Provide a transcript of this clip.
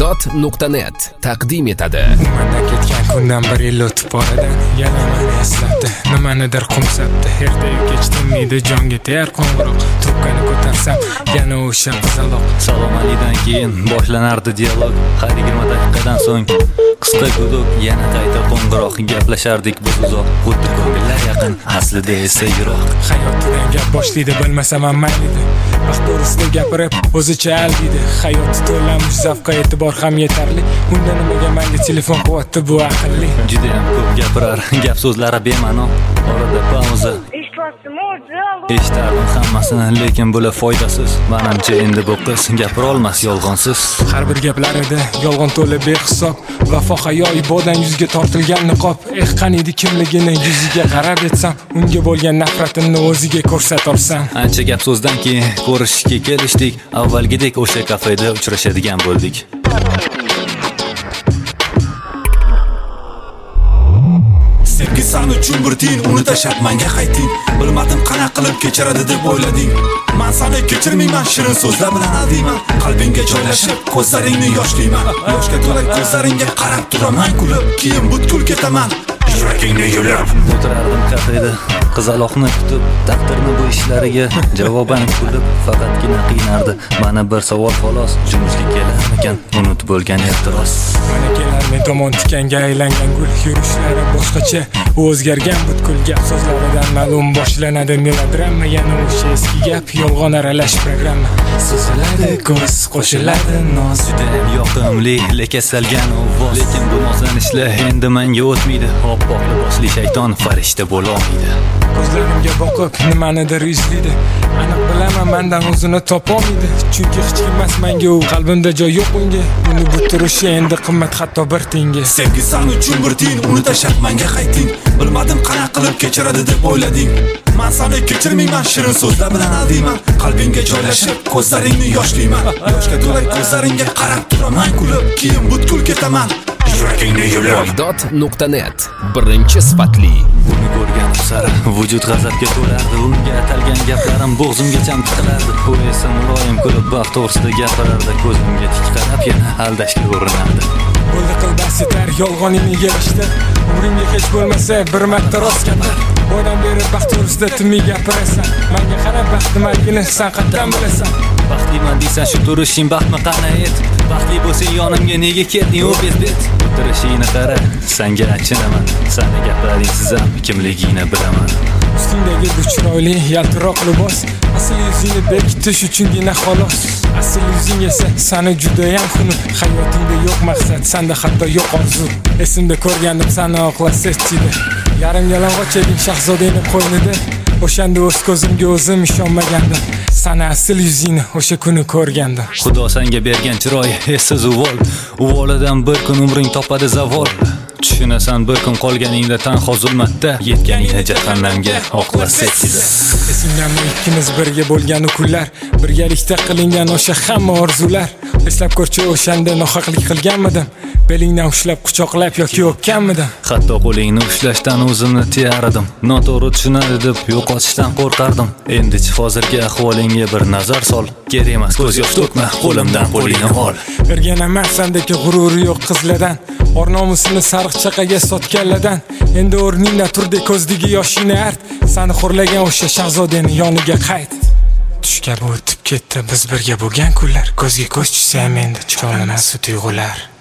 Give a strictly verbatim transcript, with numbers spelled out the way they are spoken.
dot nuqta net taqdim etadi. Mendan ketgan kundan bir yil o'tib oradan yana meni eslatdi. Nimanidir qumsabdi. Ertayu kech tinmaydi jonga tegar qo'ng'iroq. Trubkani ko'tarsam yana o'sha qizaloq. Salom alidan keyin boshlanardi dialog. Har yigirma daqiqadan so'ng qisqa gudok yana qayta qo'ng'iroq. Gaplashardik biz uzoq, xuddi ko'ngillar yaqin, aslida esa yiroq. Hayotidan gap boshlaydi, bilmasam ham mayli. Vaqt to'g'risida gapirib o'zicha aldiydi. Hayot to'lamish zavqqa e'tibor ham yetarli. Unda nimaga menga telefon qilyapti bu aqlli? Juda ham ko'p gapirar, gap so'zlari bema'no. Orada pauza. Eshitardim hammasini, lekin bular foydasiz. Menimcha endi bu qiz gapira olmas yolg'onsiz. Har bir gaplarida yolg'on to'la behisob. Vafo hayo ibodan yuzga tortilgan niqob. Eh qaniydi kimligini yuziga qarab etsam, unga bo'lgan nafratimni o'ziga ko'rsata olsam. Ancha gap so'zdan keyin ko'rishishga kelishdik. Avvalgidek o'sha kafeda uchrashadigan bo'ldik. Sevgi san uchun bir tiyin, uni tashlab menga qayting. Bilmadim qanaqa qilib kechiradi deb o'ylading. Men seni kechirmayman, shirin so'zlar bilan aldiyman. Qalbingga joylashib, ko'zlaringni yoshlayman. Yoshga to'la ko'zlaringga qarab turaman kulib, keyin butkul ketaman. Yuragingni yulib o'tirardim kafeda, qizaloqni kutib, taqdirni bu ishlariga javoban kulib, faqatgina qiynardi. Mana bir savol xolos, jumishga kelarmikan, unut bo'lgan ehtiros. Mana kelar men tomon tikanga aylangan gul, yurishlari boshqacha, o'zgargan butkul gap so'zlaridan ma'lum boshlanadi melodrama, yana o'sha eski gap, yolg'on aralash programma. So'zlari ko'z qo'shiladi noz, juda ham yoqimli, lekasalgan ovoz. Lekin bu nozlanishlar endi menga o'tmaydi. Oppoq libosli shayton farishta bo'la olmaydi. Ko'zlarimga boqib nimanidir izlaydi. Aniq bilaman mendan o'zini topolmaydi. Chunki hech kim emas menga u, qalbimda joy yo'q unga. Uni butirishi endi qimmat hatto bir tenga. Sevgi san uchun bir tiyin, uni tashlab menga qayting. Bilmadim qanaqa qilib kechiradi deb o'ylading. Men seni kechirmayman, shirin so'zlar bilan aldiyman. Qalbingga joylashib, ko'zlaringni yoshlayman. Yoshga to'la ko'zlaringga qarab turaman kulib, keyin butkul ketaman. Yuragingni yulib dot nuqta net birinchi sifatli. Uni ko'rgan sari vujud g'azabga to'lardi. Unga atalgan gaplarim bo'g'zimgacha tiqilardi. U esa muloyim kulib baxt to'g'risida gapirardi. Ko'zimga tik qarab yana aldashga urinardi. Bo'ldi qil bas yetar, yolg'oningni yig'ishtir. Umringga hech bo'lmasa bir marta rost gapir. Boydan beri baxt to'g'risida tinmay gapirasan. Menga qarab baxt nimaligini sen qatdan bilasan. Baxtliman deysan, shu turishing baxtmi qana et. Baxtli bo'lsang yonimga nega kelding u bezbet. O'tirishingni qara, senga achinaman. Seni gaplaringsiz ham kimligingni bilaman. Ustingdagi bu chiroyli yaltiroq libos asl yuzingni bekitish uchungina xolos. Asl yuzing esa seni juda ham xunuk. Hayotingda yo'q maqsad, senda hatto yo'q orzu. Esimda ko'rgandim seni oqla seschida. Yarim yalang'och eding shahzodaning qo'ynida. O'shanda o'z ko'zimga o'zim ishonmagandim. Sana asl yuzingni o'sha kuni ko'rgandim. Xudo senga bergan chiroy essiz uvol. Uvolidan bir kun umring topadi zavol. Tushunasan bir kun qolganingda tanho zulmatda, yetganingda jahannamga oqla setsida. Esingdanmi ikkimiz birga bo'lgan kunlar, birgalikda qilingan o'sha hamma orzular. Eslab ko'rchi o'shanda nohaqlik qilganmidim? Belingdan ushlab quchoqlab yoki o'pganmidim? Hatto qo'lingni ushlashdan o'zimni tiyardim. Noto'g'ri tushunadi deb yo'qotishdan qo'rqardim. Endi-chi hozirgi ahvolingga bir nazar sol. Kerak emas ko'z yosh to'kma, qo'limdan qo'lingni ol. Bergan emas sendagi g'ururi yo'q qizlardan. Ornomusini sariq chaqaga sotganlardan. Endi o'rningda turdi ko'zdagi yoshingni art. Seni xo'rlagan o'sha shahzodani yoniga qayt. Tushga o'tib ketdi biz birga bo'lgan kunlar. Ko'zga ko'z tushsa ham endi chiqolmas tuyg'ular.